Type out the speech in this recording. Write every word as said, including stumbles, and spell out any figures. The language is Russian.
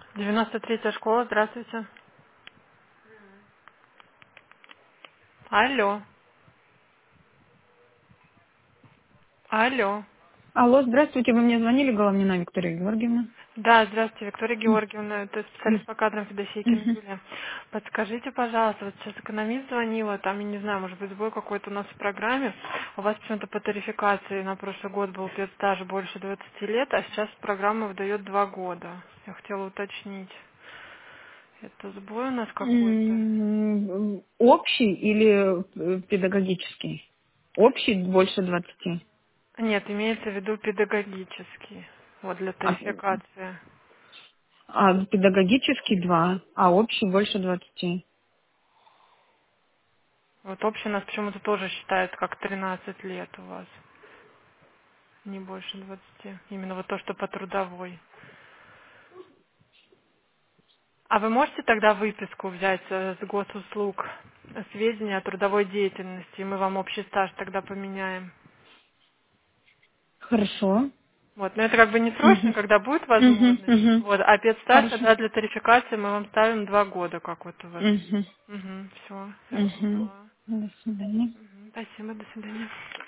девяносто третья школа, здравствуйте. Алло. Алло. Алло, здравствуйте, вы мне звонили, Головнина Виктория Георгиевна? Да, здравствуйте, Виктория М, Георгиевна, это м, специалист по кадрам Федосейкина мгм. Юлия. Подскажите, пожалуйста, вот сейчас экономист звонила, там, я не знаю, может быть, сбой какой-то у нас в программе. У вас почему-то по тарификации на прошлый год был педстаж больше двадцати лет, а сейчас программа выдает два года. Я хотела уточнить. Это сбой у нас какой-то? М, Общий или э, педагогический? Общий больше двадцати, Нет, имеется в виду педагогический. Вот для а, тарификации. а педагогический два, а общий больше двадцати. Вот общий у нас почему-то тоже считает как тринадцать лет у вас, не больше двадцати. Именно вот то, что по трудовой. А вы можете тогда выписку взять э, с госуслуг, э, сведения о трудовой деятельности, и мы вам общий стаж тогда поменяем? Хорошо. Вот, но это как бы не срочно, Мгм. когда будет Мгм, возможность. мгм. Вот, а педстаж Хорошо. тогда для тарификации мы вам ставим два года, как вот у вас. Мгм, Угу, все, я мгм. поняла. До свидания. Мгм, спасибо, до свидания.